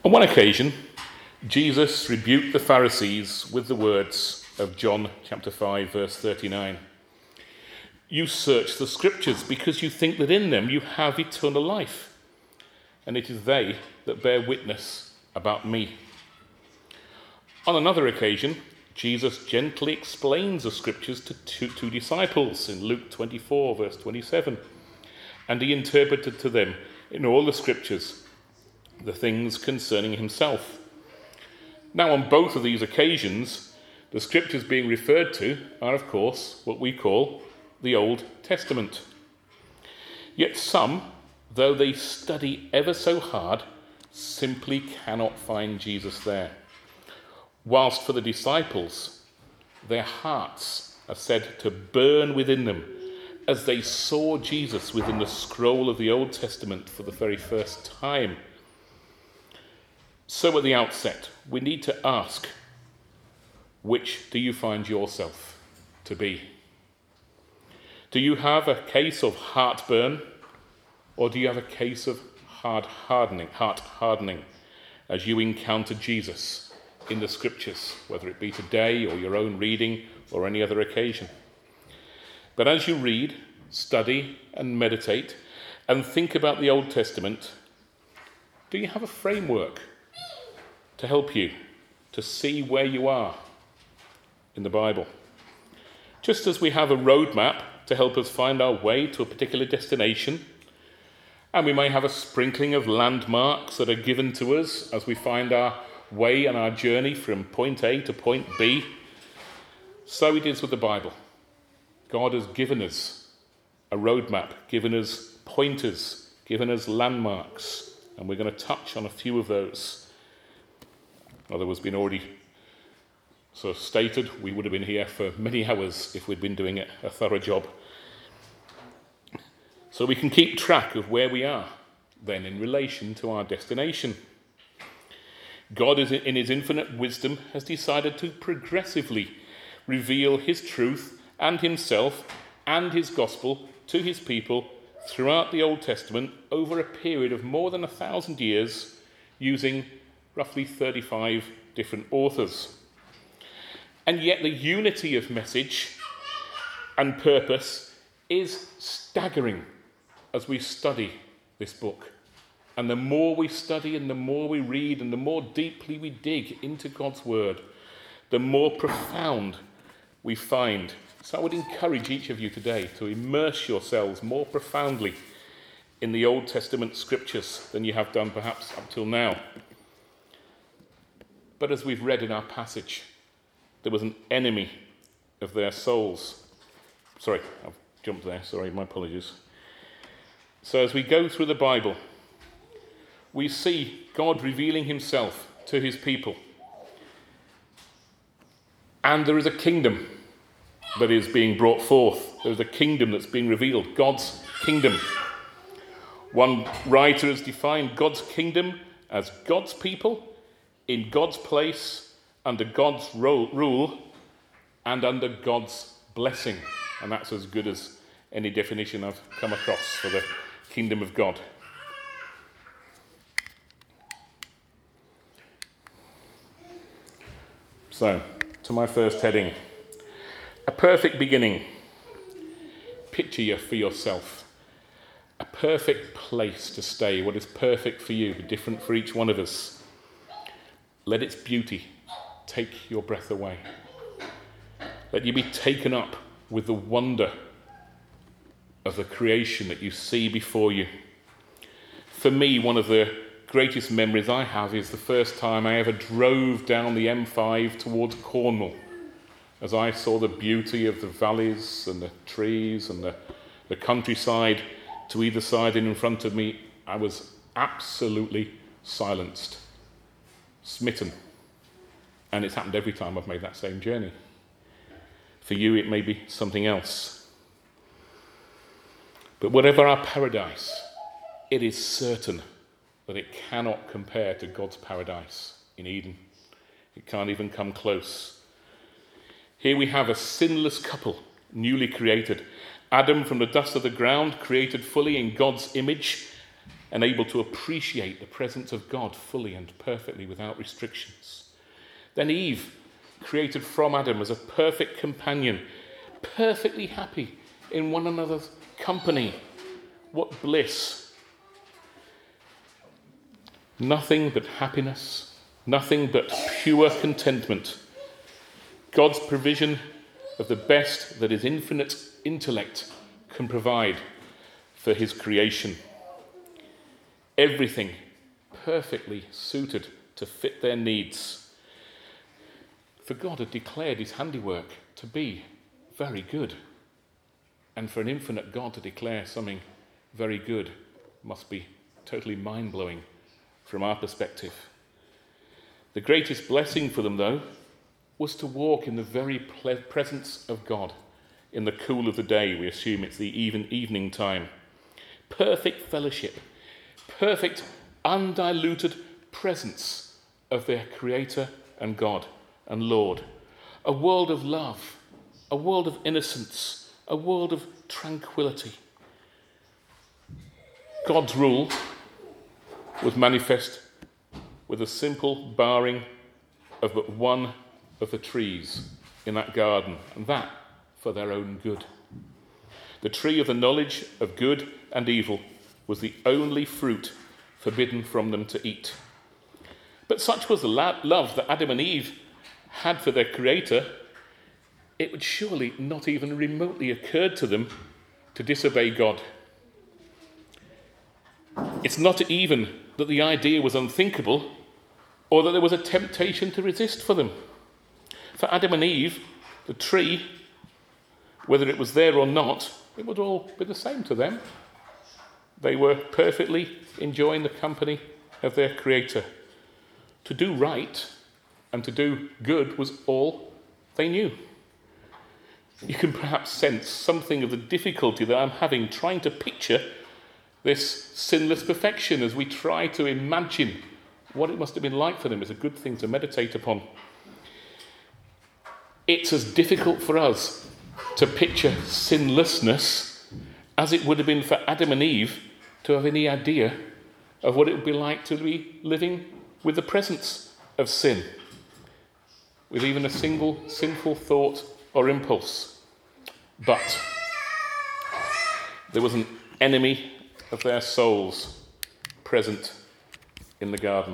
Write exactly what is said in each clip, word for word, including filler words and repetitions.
On one occasion, Jesus rebuked the Pharisees with the words of John chapter five, verse thirty-nine. You search the scriptures because you think that in them you have eternal life, and it is they that bear witness about me. On another occasion, Jesus gently explains the scriptures to two, two disciples in Luke twenty-four, verse twenty-seven, and he interpreted to them in all the scriptures the things concerning himself. Now, on both of these occasions, the scriptures being referred to are, of course, what we call the Old Testament. Yet some, though they study ever so hard, simply cannot find Jesus there. Whilst for the disciples, their hearts are said to burn within them as they saw Jesus within the scroll of the Old Testament for the very first time. So at the outset, we need to ask, which do you find yourself to be? Do you have a case of heartburn, or do you have a case of hard hardening, heart hardening as you encounter Jesus in the scriptures, whether it be today or your own reading or any other occasion? But as you read, study and meditate and think about the Old Testament, do you have a framework to help you to see where you are in the Bible? Just as we have a roadmap to help us find our way to a particular destination, and we may have a sprinkling of landmarks that are given to us as we find our way on our journey from point A to point B, so it is with the Bible. God has given us a roadmap, given us pointers, given us landmarks, and we're going to touch on a few of those. Although it's been already sort of stated, we would have been here for many hours if we'd been doing a, a thorough job. So we can keep track of where we are then in relation to our destination. God, is in his infinite wisdom, has decided to progressively reveal his truth and himself and his gospel to his people throughout the Old Testament over a period of more than a thousand years, using roughly thirty-five different authors. And yet the unity of message and purpose is staggering as we study this book. And the more we study and the more we read and the more deeply we dig into God's word, the more profound we find. So I would encourage each of you today to immerse yourselves more profoundly in the Old Testament scriptures than you have done perhaps up till now. But as we've read in our passage, there was an enemy of their souls. Sorry, I've jumped there. Sorry, my apologies. So as we go through the Bible, we see God revealing himself to his people. And there is a kingdom that is being brought forth. There is a kingdom that's being revealed, God's kingdom. One writer has defined God's kingdom as God's people in God's place, under God's ro- rule, and under God's blessing. And that's as good as any definition I've come across for the kingdom of God. So, to my first heading, a perfect beginning. Picture you for yourself. A perfect place to stay. What is perfect for you, different for each one of us. Let its beauty take your breath away. Let you be taken up with the wonder of the creation that you see before you. For me, one of the greatest memories I have is the first time I ever drove down the M five towards Cornwall, as I saw the beauty of the valleys and the trees and the, the countryside to either side and in front of me. I was absolutely silenced. Smitten. And it's happened every time I've made that same journey. For you, it may be something else. But whatever our paradise, it is certain that it cannot compare to God's paradise in Eden. It can't even come close. Here we have a sinless couple, newly created. Adam from the dust of the ground, created fully in God's image, and able to appreciate the presence of God fully and perfectly without restrictions. Then Eve, created from Adam as a perfect companion, perfectly happy in one another's company. What bliss! Nothing but happiness, nothing but pure contentment. God's provision of the best that his infinite intellect can provide for his creation. Everything perfectly suited to fit their needs. For God had declared his handiwork to be very good. And for an infinite God to declare something very good must be totally mind-blowing from our perspective. The greatest blessing for them, though, was to walk in the very presence of God in the cool of the day. We assume it's the even evening time. Perfect fellowship, perfect undiluted presence of their Creator and God and Lord. A world of love, a world of innocence, a world of tranquility. God's rule was manifest with a simple barring of but one of the trees in that garden, and that for their own good. The tree of the knowledge of good and evil was the only fruit forbidden from them to eat. But such was the la- love that Adam and Eve had for their Creator, it would surely not even remotely occur to them to disobey God. It's not even that the idea was unthinkable or that there was a temptation to resist for them. For Adam and Eve, the tree, whether it was there or not, it would all be the same to them. They were perfectly enjoying the company of their Creator. To do right and to do good was all they knew. You can perhaps sense something of the difficulty that I'm having trying to picture this sinless perfection as we try to imagine what it must have been like for them. Is a good thing to meditate upon. It's as difficult for us to picture sinlessness as it would have been for Adam and Eve to have any idea of what it would be like to be living with the presence of sin, with even a single sinful thought or impulse. But there was an enemy of their souls present in the garden.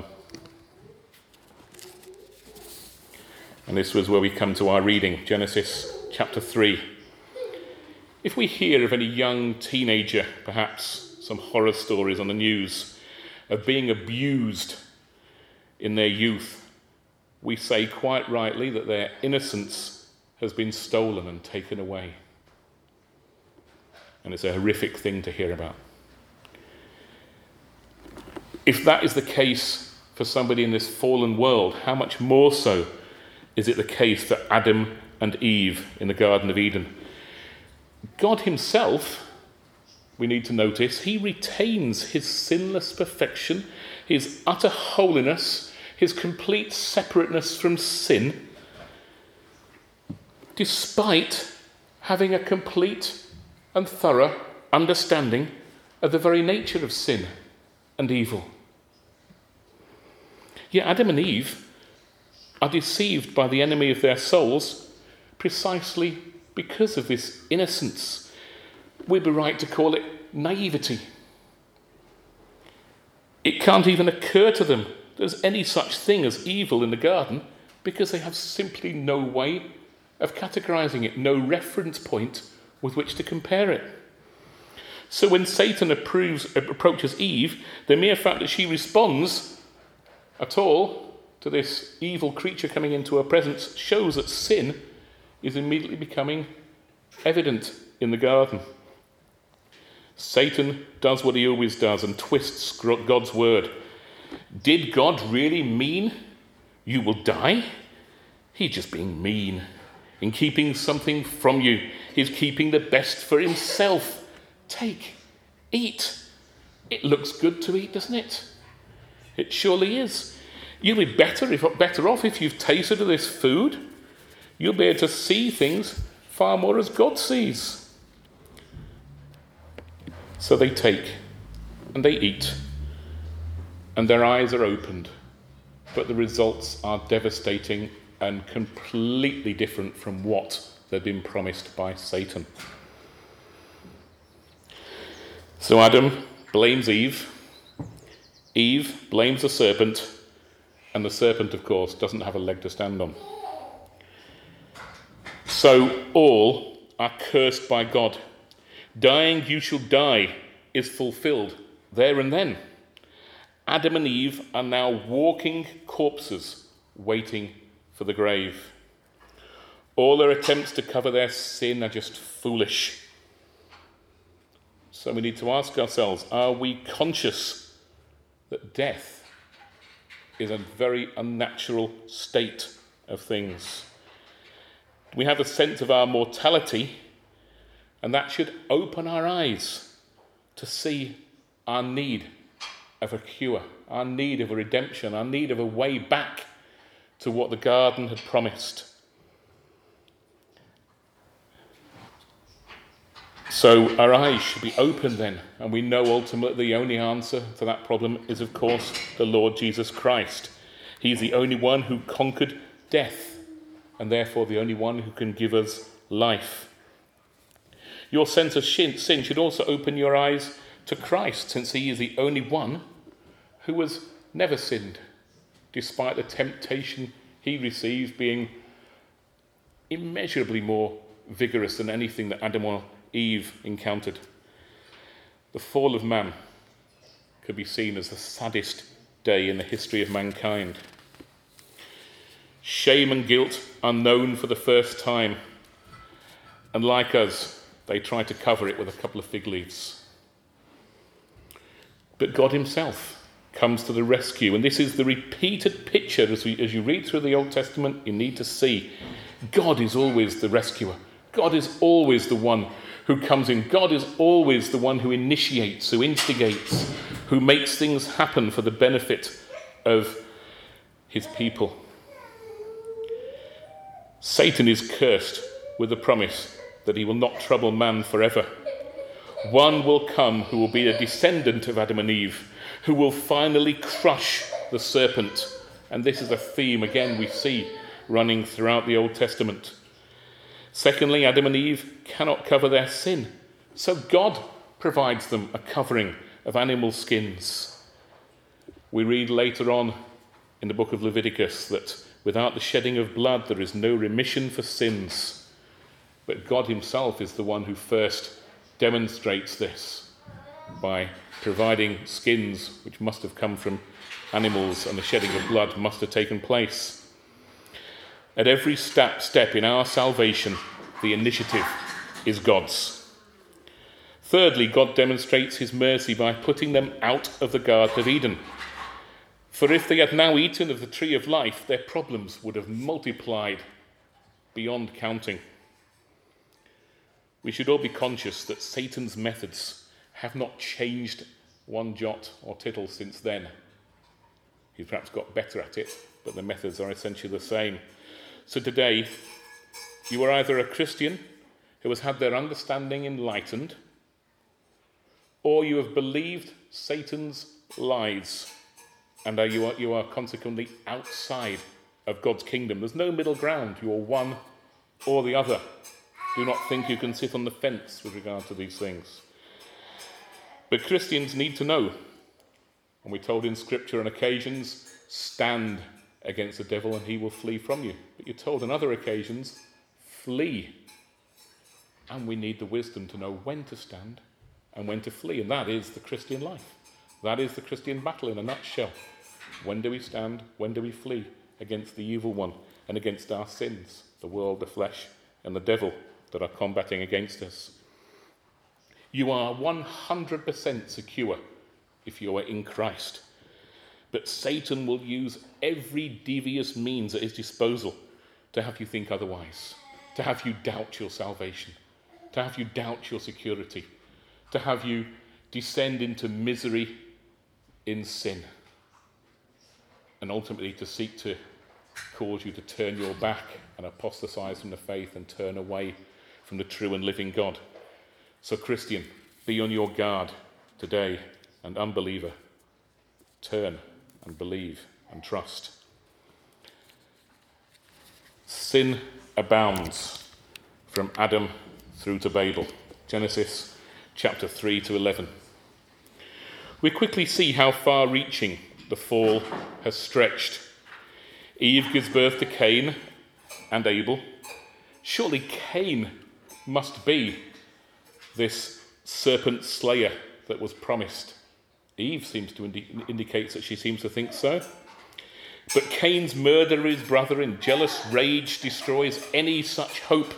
And this was where we come to our reading, Genesis chapter three. If we hear of any young teenager, perhaps some horror stories on the news of being abused in their youth, we say quite rightly that their innocence has been stolen and taken away. And it's a horrific thing to hear about. If that is the case for somebody in this fallen world, how much more so is it the case for Adam and Eve in the Garden of Eden? God himself, we need to notice, he retains his sinless perfection, his utter holiness, his complete separateness from sin, despite having a complete and thorough understanding of the very nature of sin and evil. Yet Adam and Eve are deceived by the enemy of their souls precisely because of this innocence. We'd be right to call it naivety. It can't even occur to them there's any such thing as evil in the garden because they have simply no way of categorizing it, no reference point with which to compare it. So when Satan approves, approaches Eve, the mere fact that she responds at all to this evil creature coming into her presence shows that sin is immediately becoming evident in the garden. Satan does what he always does and twists God's word. Did God really mean you will die? He's just being mean in keeping something from you. He's keeping the best for himself. Take, eat. It looks good to eat, doesn't it? It surely is. You'll be better if better off if you've tasted of this food. You'll be able to see things far more as God sees. So they take and they eat, and their eyes are opened, but the results are devastating and completely different from what they've been promised by Satan. So Adam blames Eve, Eve blames the serpent, and the serpent, of course, doesn't have a leg to stand on. So all are cursed by God. Dying you shall die is fulfilled there and then. Adam and Eve are now walking corpses waiting for the grave. All their attempts to cover their sin are just foolish. So we need to ask ourselves, are we conscious that death is a very unnatural state of things? We have a sense of our mortality, and that should open our eyes to see our need of a cure, our need of a redemption, our need of a way back to what the garden had promised. So our eyes should be open then, and we know ultimately the only answer to that problem is, of course, the Lord Jesus Christ. He's the only one who conquered death, and therefore the only one who can give us life. Your sense of sin should also open your eyes to Christ, since he is the only one who has never sinned, despite the temptation he received being immeasurably more vigorous than anything that Adam or Eve encountered. The fall of man could be seen as the saddest day in the history of mankind. Shame and guilt are known for the first time, and like us, they try to cover it with a couple of fig leaves. But God himself comes to the rescue, and this is the repeated picture as, we, as you read through the Old Testament. You need to see God is always the rescuer. God is always the one who comes in. God is always the one who initiates, who instigates, who makes things happen for the benefit of his people. Satan is cursed with the promise that he will not trouble man forever. One will come who will be a descendant of Adam and Eve, who will finally crush the serpent. And this is a theme, again, we see running throughout the Old Testament. Secondly, Adam and Eve cannot cover their sin, so God provides them a covering of animal skins. We read later on in the book of Leviticus that without the shedding of blood there is no remission for sins. But God himself is the one who first demonstrates this by providing skins which must have come from animals, and the shedding of blood must have taken place. At every step, step in our salvation, the initiative is God's. Thirdly, God demonstrates his mercy by putting them out of the Garden of Eden. For if they had now eaten of the tree of life, their problems would have multiplied beyond counting. We should all be conscious that Satan's methods have not changed one jot or tittle since then. He's perhaps got better at it, but the methods are essentially the same. So today, you are either a Christian who has had their understanding enlightened, or you have believed Satan's lies, and you are, you are consequently outside of God's kingdom. There's no middle ground. You are one or the other. Do not think you can sit on the fence with regard to these things. But Christians need to know, and we're told in Scripture on occasions, stand against the devil and he will flee from you. But you're told on other occasions, flee. And we need the wisdom to know when to stand and when to flee. And that is the Christian life. That is the Christian battle in a nutshell. When do we stand? When do we flee against the evil one and against our sins, the world, the flesh, and the devil that are combating against us? You are one hundred percent secure if you are in Christ. But Satan will use every devious means at his disposal to have you think otherwise, to have you doubt your salvation, to have you doubt your security, to have you descend into misery in sin, and ultimately to seek to cause you to turn your back and apostatize from the faith and turn away from the true and living God. So, Christian, be on your guard today and unbeliever, turn and believe and trust. Sin abounds from Adam through to Babel. Genesis chapter three to eleven. We quickly see how far-reaching the fall has stretched. Eve gives birth to Cain and Abel. Surely Cain must be this serpent slayer that was promised. Eve seems to indi- indicates that she seems to think so. But Cain's murder of his brother in jealous rage destroys any such hope.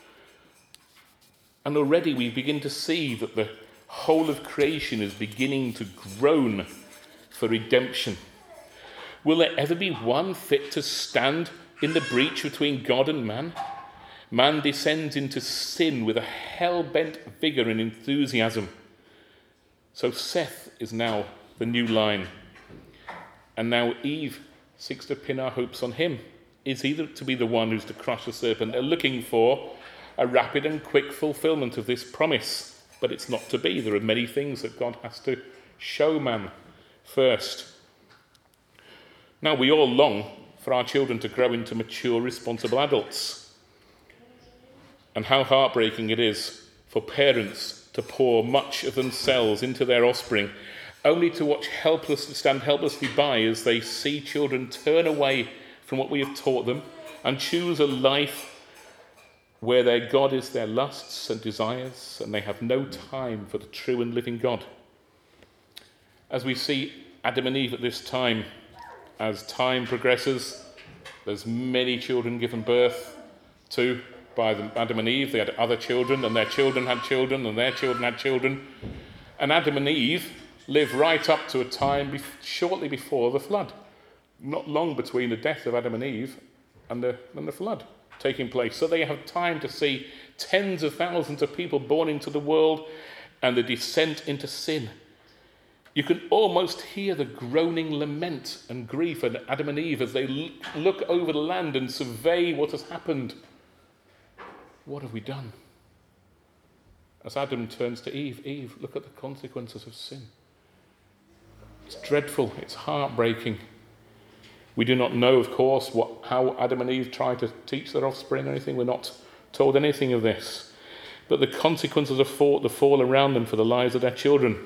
And already we begin to see that the whole of creation is beginning to groan for redemption. Will there ever be one fit to stand in the breach between God and man? Man descends into sin with a hell-bent vigour and enthusiasm. So Seth is now the new line. And now Eve seeks to pin our hopes on him. Is he to be the one who's to crush the serpent? They're looking for a rapid and quick fulfilment of this promise. But it's not to be. There are many things that God has to show man first. Now, we all long for our children to grow into mature, responsible adults. And how heartbreaking it is for parents to pour much of themselves into their offspring, only to watch helpless, stand helplessly by as they see children turn away from what we have taught them and choose a life where their God is their lusts and desires, and they have no time for the true and living God. As we see Adam and Eve at this time, as time progresses, there's many children given birth to by Adam and Eve. They had other children, and their children had children, and their children had children. And Adam and Eve live right up to a time be- shortly before the flood. Not long between the death of Adam and Eve and the, and the flood taking place. So they have time to see tens of thousands of people born into the world and the descent into sin. You can almost hear the groaning lament and grief of Adam and Eve as they look over the land and survey what has happened. What have we done? As Adam turns to Eve, Eve, look at the consequences of sin. It's dreadful, it's heartbreaking. We do not know, of course, what, how Adam and Eve tried to teach their offspring or anything. We're not told anything of this. But the consequences of fall, the fall around them for the lives of their children.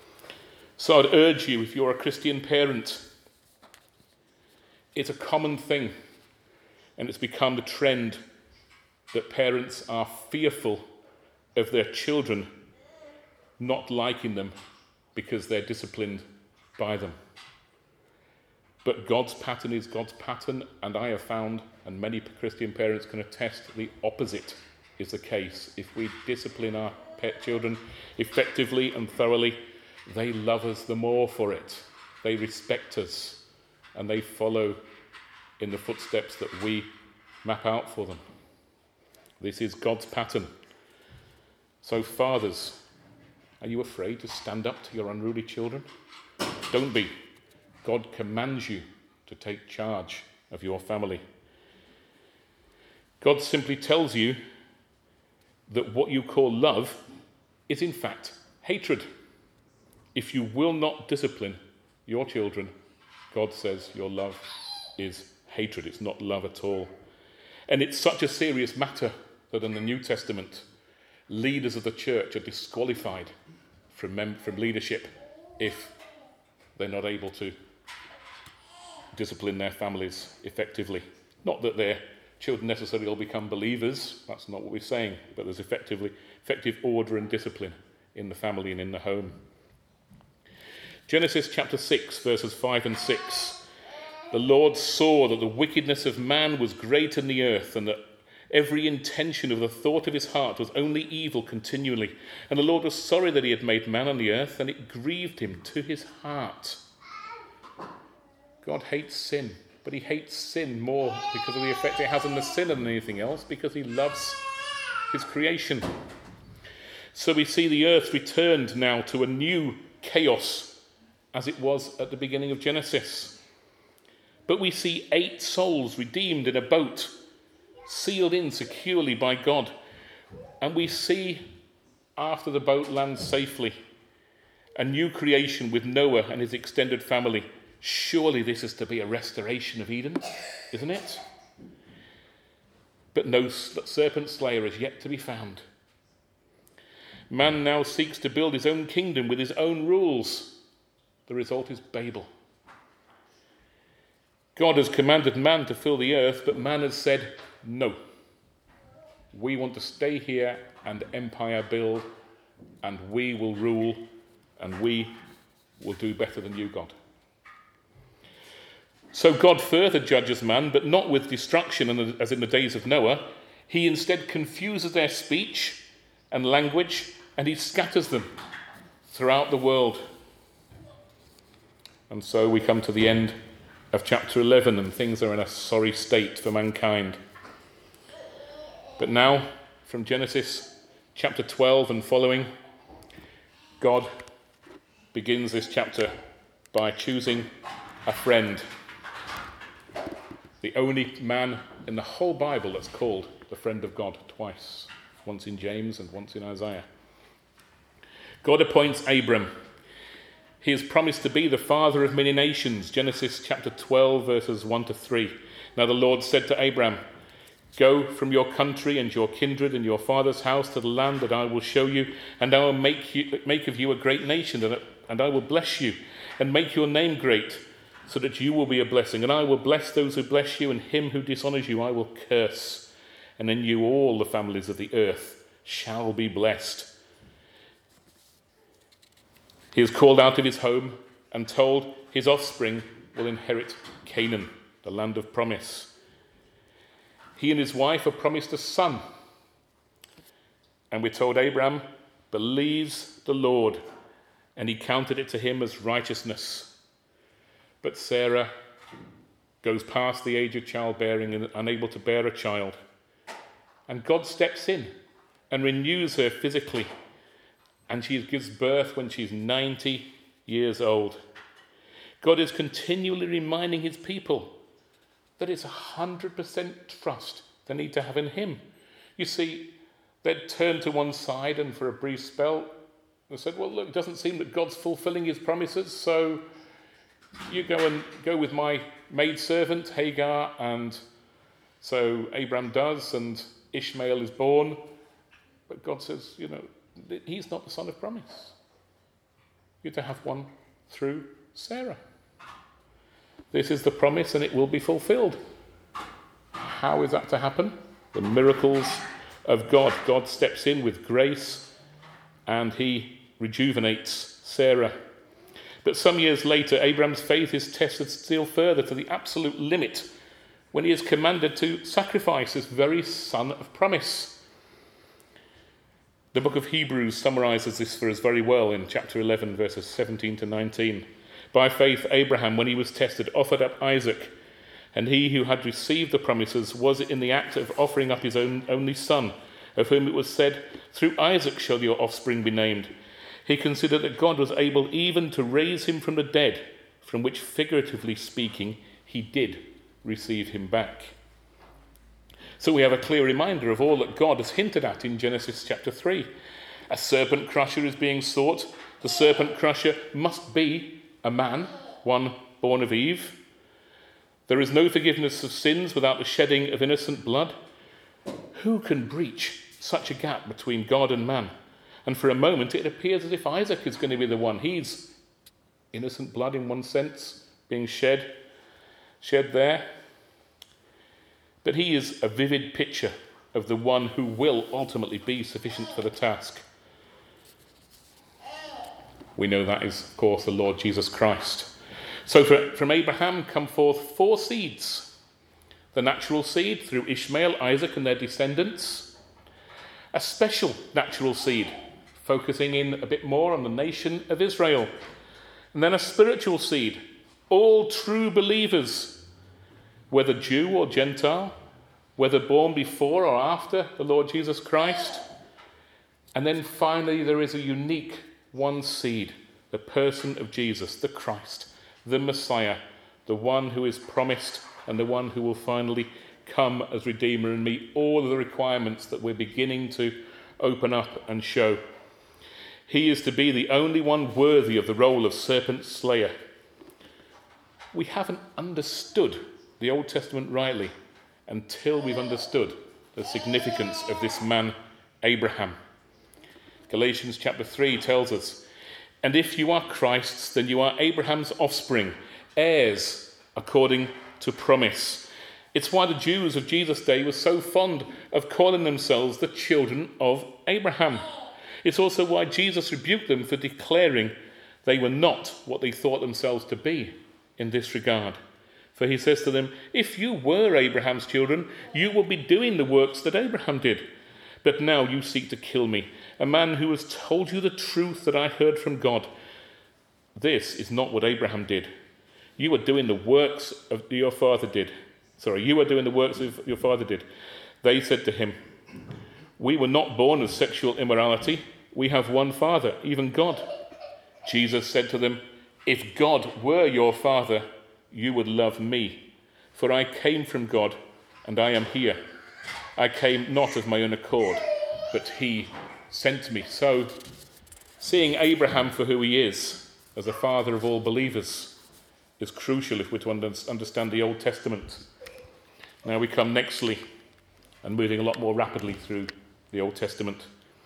So I'd urge you, if you're a Christian parent, it's a common thing, and it's become the trend that parents are fearful of their children not liking them because they're disciplined by them. But God's pattern is God's pattern, and I have found, and many Christian parents can attest, the opposite is the case. If we discipline our pet children effectively and thoroughly, they love us the more for it. They respect us, and they follow in the footsteps that we map out for them. This is God's pattern. So fathers, are you afraid to stand up to your unruly children? Don't be. God commands you to take charge of your family. God simply tells you that what you call love is in fact hatred. If you will not discipline your children, God says your love is hatred. It's not love at all. And it's such a serious matter that in the New Testament, leaders of the church are disqualified from, mem- from leadership if they're not able to discipline their families effectively. Not that their children necessarily all become believers, that's not what we're saying, but there's effectively effective order and discipline in the family and in the home. Genesis chapter six, verses five and six. The Lord saw that the wickedness of man was great in the earth, and that every intention of the thought of his heart was only evil continually. And the Lord was sorry that he had made man on the earth, and it grieved him to his heart. God hates sin, but he hates sin more because of the effect it has on the sinner than anything else, because he loves his creation. So we see the earth returned now to a new chaos as it was at the beginning of Genesis. But we see eight souls redeemed in a boat, sealed in securely by God. And we see, after the boat lands safely, a new creation with Noah and his extended family. Surely this is to be a restoration of Eden, isn't it? But no serpent slayer is yet to be found. Man now seeks to build his own kingdom with his own rules. The result is Babel. God has commanded man to fill the earth, but man has said, no. We want to stay here and empire build, and we will rule, and we will do better than you, God. So God further judges man, but not with destruction as in the days of Noah. He instead confuses their speech and language, and he scatters them throughout the world. And so we come to the end of chapter eleven, and things are in a sorry state for mankind. But now, from Genesis chapter twelve and following, God begins this chapter by choosing a friend. The only man in the whole Bible that's called the friend of God twice, once in James and once in Isaiah. God appoints Abram. He is promised to be the father of many nations, Genesis chapter twelve, verses one to three. Now the Lord said to Abram, go from your country and your kindred and your father's house to the land that I will show you, and I will make you, make of you a great nation, and I will bless you and make your name great, so that you will be a blessing. And I will bless those who bless you, and him who dishonors you I will curse. And in you all the families of the earth shall be blessed. He is called out of his home and told his offspring will inherit Canaan, the land of promise. He and his wife are promised a son. And we're told Abraham believes the Lord, and he counted it to him as righteousness. But Sarah goes past the age of childbearing and unable to bear a child. And God steps in and renews her physically. And she gives birth when she's ninety years old. God is continually reminding his people that it's one hundred percent trust they need to have in him. You see, they'd turned to one side, and for a brief spell, they said, well, look, it doesn't seem that God's fulfilling his promises, so you go and go with my maidservant, Hagar. And so Abraham does, and Ishmael is born. But God says, you know, he's not the son of promise. You're to have one through Sarah. This is the promise, and it will be fulfilled. How is that to happen? The miracles of God. God steps in with grace, and he rejuvenates Sarah. But some years later, Abraham's faith is tested still further to the absolute limit when he is commanded to sacrifice his very son of promise. The book of Hebrews summarizes this for us very well in chapter eleven, verses seventeen to nineteen. By faith, Abraham, when he was tested, offered up Isaac, and he who had received the promises was in the act of offering up his own only son, of whom it was said, through Isaac shall your offspring be named. He considered that God was able even to raise him from the dead, from which, figuratively speaking, he did receive him back. So we have a clear reminder of all that God has hinted at in Genesis chapter three. A serpent crusher is being sought. The serpent crusher must be a man, one born of Eve. There is no forgiveness of sins without the shedding of innocent blood. Who can breach such a gap between God and man? And for a moment it appears as if Isaac is going to be the one. He's innocent blood in one sense, being shed, shed there. But he is a vivid picture of the one who will ultimately be sufficient for the task. We know that is, of course, the Lord Jesus Christ. So for, from Abraham come forth four seeds. The natural seed through Ishmael, Isaac and their descendants. A special natural seed, focusing in a bit more on the nation of Israel. And then a spiritual seed, all true believers, whether Jew or Gentile, whether born before or after the Lord Jesus Christ. And then finally there is a unique one seed, the person of Jesus, the Christ, the Messiah, the one who is promised and the one who will finally come as Redeemer and meet all of the requirements that we're beginning to open up and show. He is to be the only one worthy of the role of serpent slayer. We haven't understood the Old Testament rightly until we've understood the significance of this man, Abraham. Galatians chapter three tells us, "And if you are Christ's, then you are Abraham's offspring, heirs according to promise." It's why the Jews of Jesus' day were so fond of calling themselves the children of Abraham. It's also why Jesus rebuked them for declaring they were not what they thought themselves to be in this regard. For he says to them, "If you were Abraham's children, you would be doing the works that Abraham did. But now you seek to kill me, a man who has told you the truth that I heard from God. This is not what Abraham did. You are doing the works of your father did. Sorry, you are doing the works of your father did." They said to him, "We were not born of sexual immorality. We have one Father, even God." Jesus said to them, "If God were your Father, you would love me, for I came from God, and I am here. I came not of my own accord, but he sent me." So, seeing Abraham for who he is, as a father of all believers, is crucial if we're to understand the Old Testament. Now we come nextly, and moving a lot more rapidly through the Old Testament.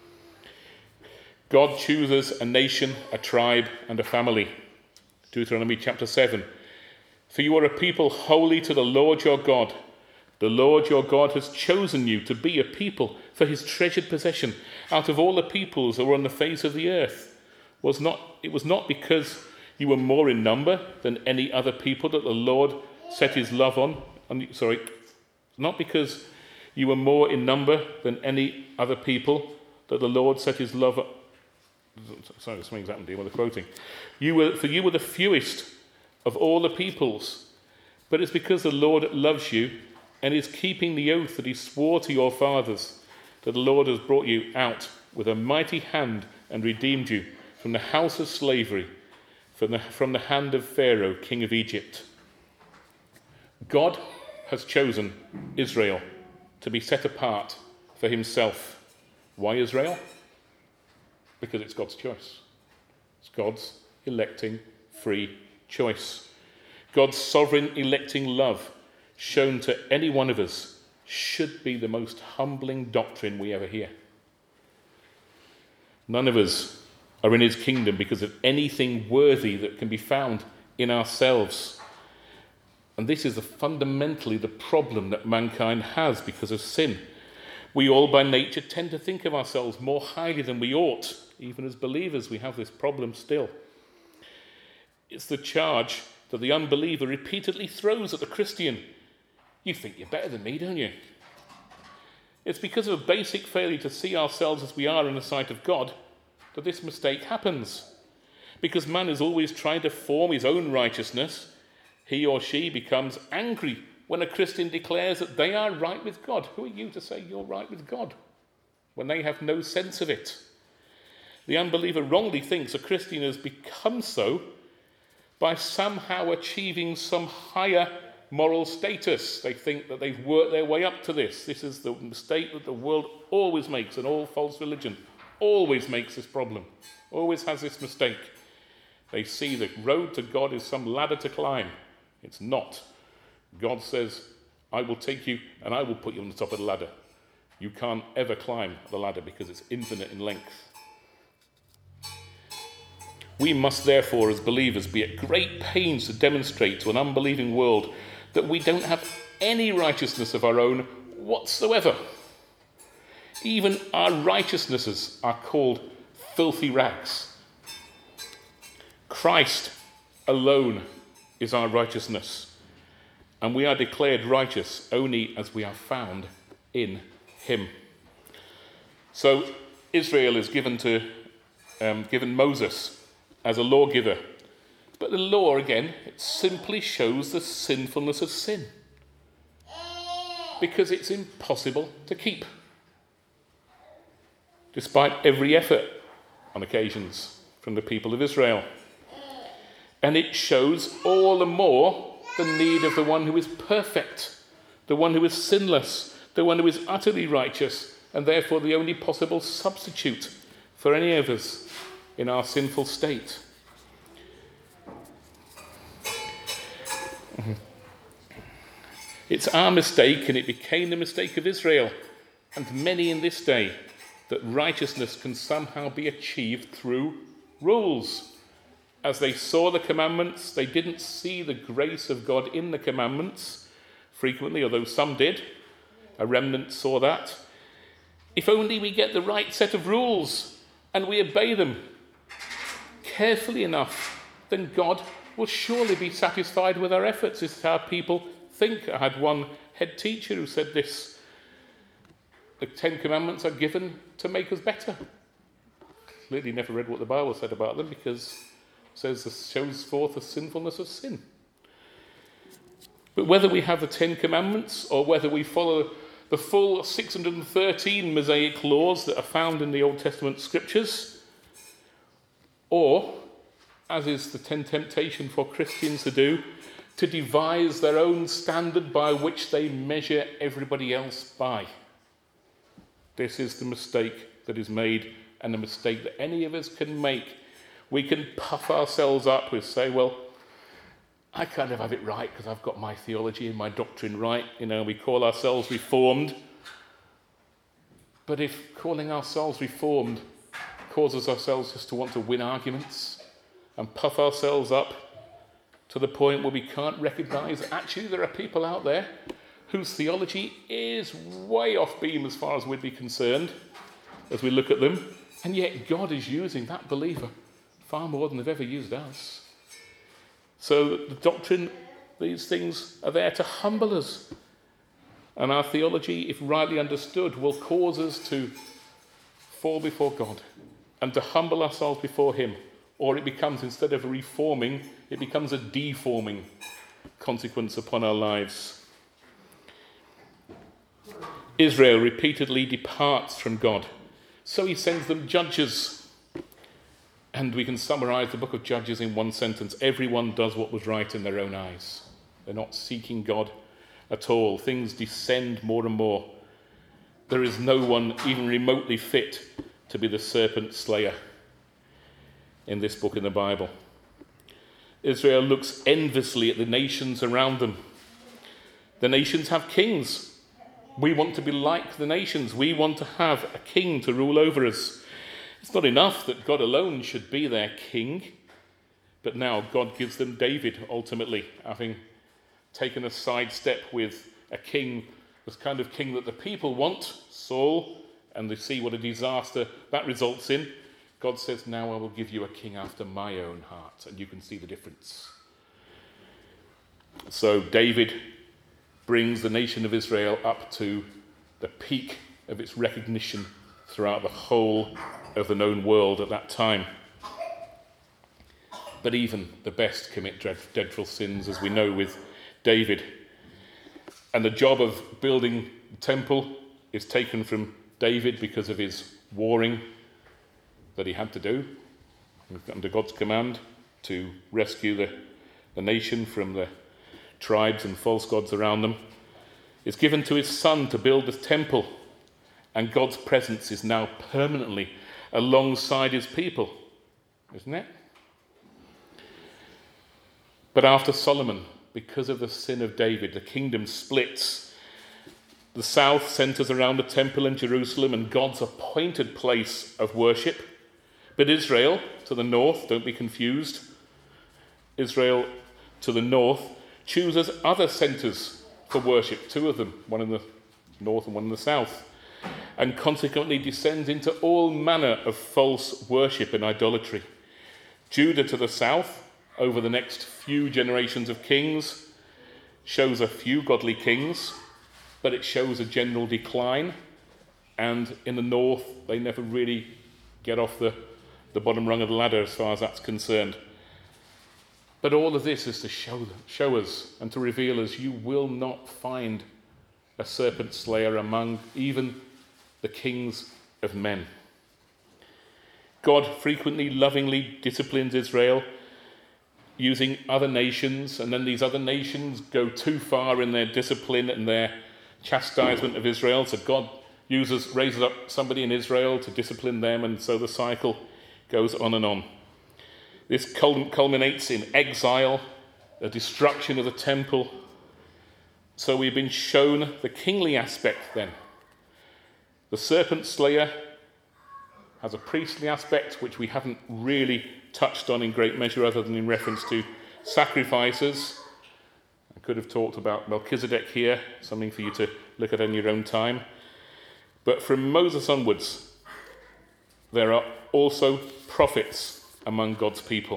God chooses a nation, a tribe, and a family. Deuteronomy chapter seven. "For you are a people holy to the Lord your God. The Lord your God has chosen you to be a people for his treasured possession out of all the peoples who are on the face of the earth. Was not, it was not because you were more in number than any other people that the Lord set his love on, on sorry, not because you were more in number than any other people that the Lord set his love on. Sorry, something's happened here with the quoting. You were, for you were the fewest of all the peoples, but it's because the Lord loves you and is keeping the oath that he swore to your fathers, that the Lord has brought you out with a mighty hand and redeemed you from the house of slavery, from the, from the hand of Pharaoh, king of Egypt." God has chosen Israel to be set apart for himself. Why Israel? Because it's God's choice. It's God's electing free choice. God's sovereign electing love shown to any one of us should be the most humbling doctrine we ever hear. None of us are in his kingdom because of anything worthy that can be found in ourselves. And this is the, fundamentally the problem that mankind has because of sin. We all by nature tend to think of ourselves more highly than we ought. Even as believers, we have this problem still. It's the charge that the unbeliever repeatedly throws at the Christian. "You think you're better than me, don't you?" It's because of a basic failure to see ourselves as we are in the sight of God that this mistake happens. Because man is always trying to form his own righteousness, he or she becomes angry when a Christian declares that they are right with God. Who are you to say you're right with God when they have no sense of it? The unbeliever wrongly thinks a Christian has become so by somehow achieving some higher moral status. They think that they've worked their way up to this. This is the mistake that the world always makes, and all false religion always makes this problem, always has this mistake. They see the road to God is some ladder to climb. It's not. God says, "I will take you and I will put you on the top of the ladder." You can't ever climb the ladder because it's infinite in length. We must therefore, as believers, be at great pains to demonstrate to an unbelieving world that we don't have any righteousness of our own whatsoever. Even our righteousnesses are called filthy rags. Christ alone is our righteousness, and we are declared righteous only as we are found in him. So Israel is given to um, given Moses as a lawgiver. But the law, again, it simply shows the sinfulness of sin, because it's impossible to keep, despite every effort on occasions from the people of Israel. And it shows all the more the need of the one who is perfect, the one who is sinless, the one who is utterly righteous, and therefore the only possible substitute for any of us. in our sinful state. It's our mistake, and it became the mistake of Israel and many in this day, that righteousness can somehow be achieved through rules. As they saw the commandments, they didn't see the grace of God in the commandments frequently, although some did. A remnant saw that. If only we get the right set of rules and we obey them carefully enough, then God will surely be satisfied with our efforts. This is how people think. I had one head teacher who said this: the Ten Commandments are given to make us better. Clearly never read what the Bible said about them, because it says this shows forth the sinfulness of sin. But whether we have the Ten Commandments or whether we follow the full six hundred thirteen Mosaic laws that are found in the Old Testament scriptures, or, as is the ten temptation for Christians to do, to devise their own standard by which they measure everybody else by. This is the mistake that is made, and the mistake that any of us can make. We can puff ourselves up with, say, well, I kind of have it right because I've got my theology and my doctrine right. You know, we call ourselves reformed. But if calling ourselves reformed causes ourselves just to want to win arguments and puff ourselves up to the point where we can't recognise actually there are people out there whose theology is way off beam as far as we'd be concerned as we look at them, and yet God is using that believer far more than they've ever used us. So the doctrine, these things are there to humble us. And our theology, if rightly understood, will cause us to fall before God and to humble ourselves before him. Or it becomes, instead of a reforming, it becomes a deforming consequence upon our lives. Israel repeatedly departs from God, so he sends them judges. And we can summarize the book of Judges in one sentence: everyone does what was right in their own eyes. They're not seeking God at all. Things descend more and more. There is no one even remotely fit to be the serpent slayer in this book in the Bible. Israel looks enviously at the nations around them. The nations have kings. We want to be like the nations. We want to have a king to rule over us. It's not enough that God alone should be their king, but now God gives them David, ultimately, having taken a sidestep with a king, the kind of king that the people want, Saul, and they see what a disaster that results in. God says, now I will give you a king after my own heart, and you can see the difference. So David brings the nation of Israel up to the peak of its recognition throughout the whole of the known world at that time. But even the best commit dreadful sins, as we know with David. And the job of building the temple is taken from David because of his warring that he had to do under God's command to rescue the, the nation from the tribes and false gods around them. It's given to his son to build the temple, and God's presence is now permanently alongside his people, isn't it? But after Solomon, because of the sin of David, the kingdom splits. The south centers around the temple in Jerusalem and God's appointed place of worship. But Israel, to the north, don't be confused, Israel to the north chooses other centers for worship, two of them, one in the north and one in the south, and consequently descends into all manner of false worship and idolatry. Judah to the south, over the next few generations of kings, shows a few godly kings, but it shows a general decline. And in the north, they never really get off the, the bottom rung of the ladder as far as that's concerned. But all of this is to show, show us and to reveal us, you will not find a serpent slayer among even the kings of men. God frequently, lovingly disciplines Israel using other nations, and then these other nations go too far in their discipline and their chastisement of Israel. So God uses, raises up somebody in Israel to discipline them, and so the cycle Goes on and on. This culminates in exile, the destruction of the temple. So we've been shown the kingly aspect then. The serpent slayer has a priestly aspect which we haven't really touched on in great measure other than in reference to sacrifices. I could have talked about Melchizedek here, something for you to look at in your own time. But from Moses onwards, there are also prophets among God's people.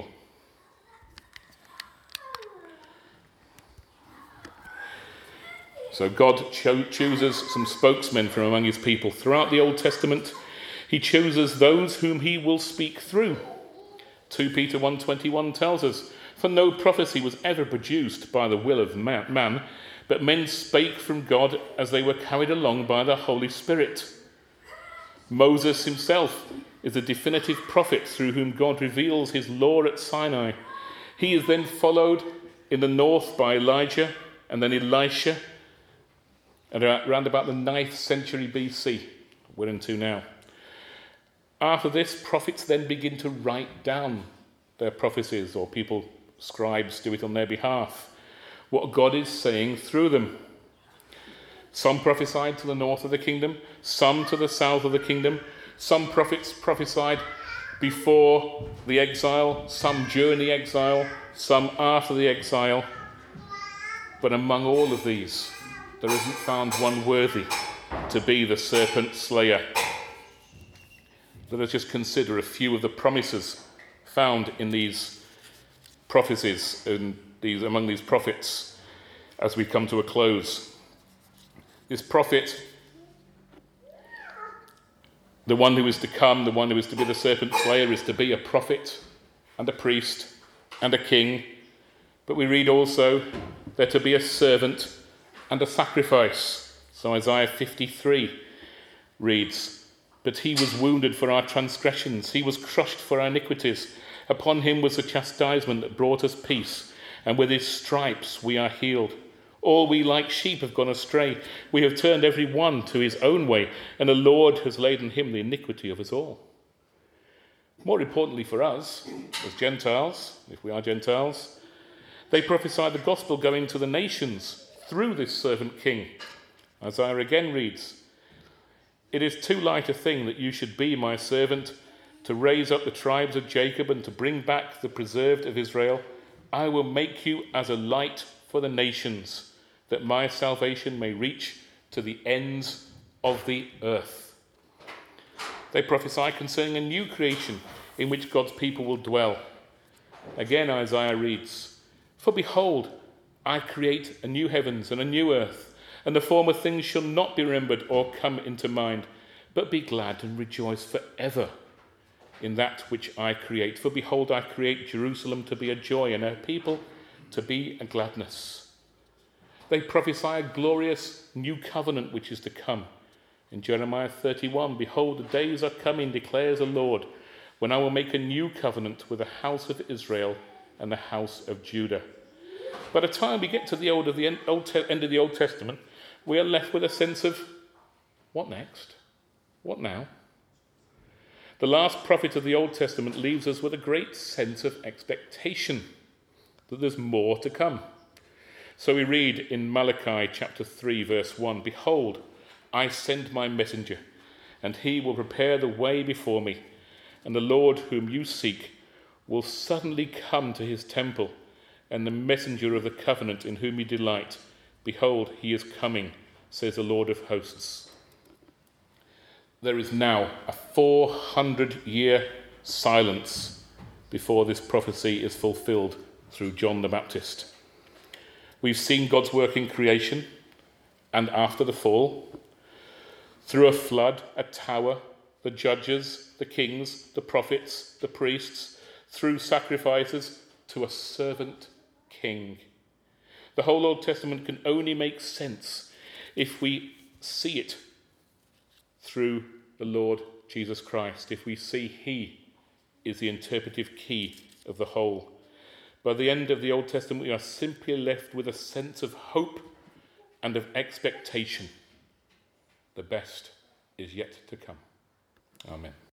So God cho- chooses some spokesmen from among his people. Throughout the Old Testament, he chooses those whom he will speak through. Second Peter one twenty-one tells us, "For no prophecy was ever produced by the will of man, but men spake from God as they were carried along by the Holy Spirit." Moses himself is a definitive prophet through whom God reveals his law at Sinai. He is then followed in the north by Elijah and then Elisha, and around about the ninth century B C, we're into now. After this, prophets then begin to write down their prophecies, or people, scribes, do it on their behalf, what God is saying through them. Some prophesied to the north of the kingdom, some to the south of the kingdom. Some prophets prophesied before the exile, some during the exile, some after the exile. But among all of these, there isn't found one worthy to be the serpent slayer. Let us just consider a few of the promises found in these prophecies, in these, among these prophets, as we come to a close. This prophet, the one who is to come, the one who is to be the serpent slayer, is to be a prophet and a priest and a king. But we read also they're to be a servant and a sacrifice. So Isaiah fifty-three reads, "But he was wounded for our transgressions, he was crushed for our iniquities. Upon him was the chastisement that brought us peace, and with his stripes we are healed. All we like sheep have gone astray. We have turned every one to his own way, and the Lord has laid on him the iniquity of us all." More importantly for us, as Gentiles, if we are Gentiles, they prophesy the gospel going to the nations through this servant king. Isaiah again reads, "It is too light a thing that you should be my servant, to raise up the tribes of Jacob and to bring back the preserved of Israel. I will make you as a light for the nations, that my salvation may reach to the ends of the earth." They prophesy concerning a new creation in which God's people will dwell. Again, Isaiah reads, "For behold, I create a new heavens and a new earth, and the former things shall not be remembered or come into mind, but be glad and rejoice forever in that which I create. For behold, I create Jerusalem to be a joy, and her people to be a gladness." They prophesy a glorious new covenant which is to come. In Jeremiah thirty-one, "Behold, the days are coming, declares the Lord, when I will make a new covenant with the house of Israel and the house of Judah." By the time we get to the, old of the end, old te- end of the Old Testament, we are left with a sense of, what next? What now? The last prophet of the Old Testament leaves us with a great sense of expectation that there's more to come. So we read in Malachi chapter three, verse one, "Behold, I send my messenger, and he will prepare the way before me, and the Lord whom you seek will suddenly come to his temple, and the messenger of the covenant in whom you delight. Behold, he is coming, says the Lord of hosts." There is now a four hundred year silence before this prophecy is fulfilled through John the Baptist. We've seen God's work in creation and after the fall, through a flood, a tower, the judges, the kings, the prophets, the priests, through sacrifices to a servant king. The whole Old Testament can only make sense if we see it through the Lord Jesus Christ, if we see he is the interpretive key of the whole. By the end of the Old Testament, we are simply left with a sense of hope and of expectation. The best is yet to come. Amen.